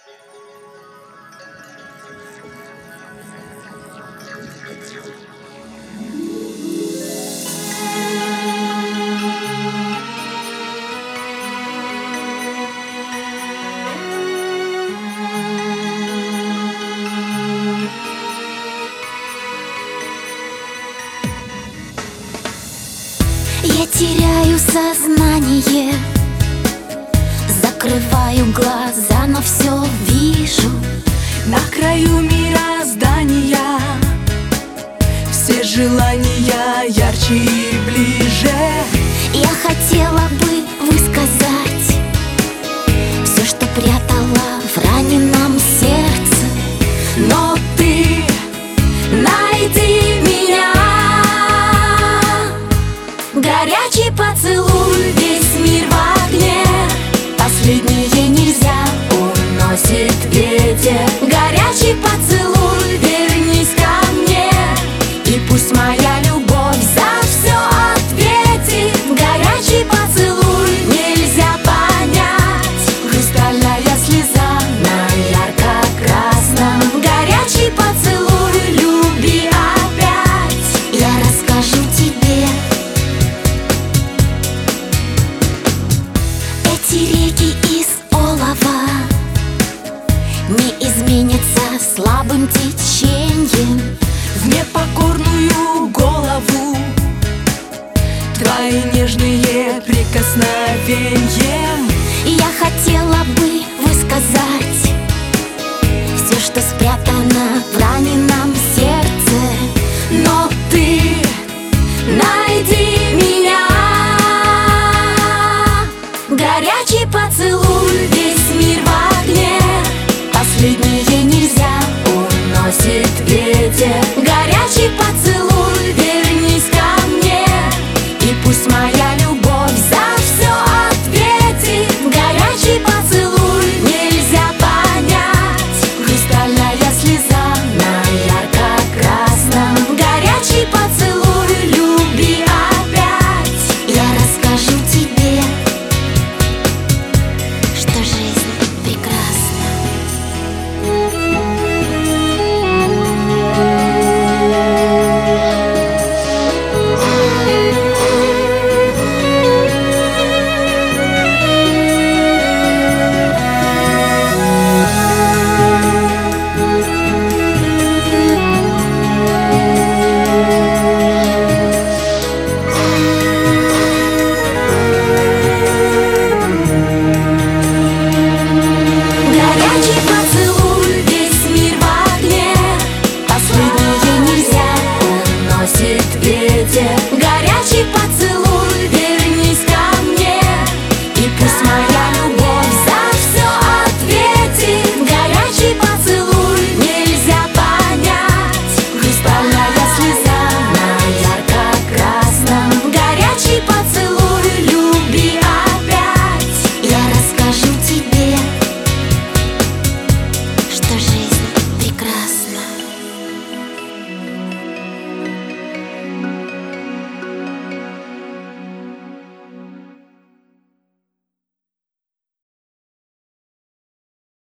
Я теряю сознание, закрываю глаза, но все вижу. На краю мироздания все желания ярче и ближе. Я хотела бы высказать все, что прятала в раненом сердце, Но ты найди меня. Горячий поцелуй, весь мир в огне. Последнее нельзя, уносит ветер. Горячий поцелуй, вернись ко мне, и пусть моя любовь за все ответит. Горячий поцелуй, нельзя понять. Хрустальная слеза на ярко-красном. Горячий поцелуй, люби опять. Я расскажу тебе. Эти реки из олова не изменятся слабым течением.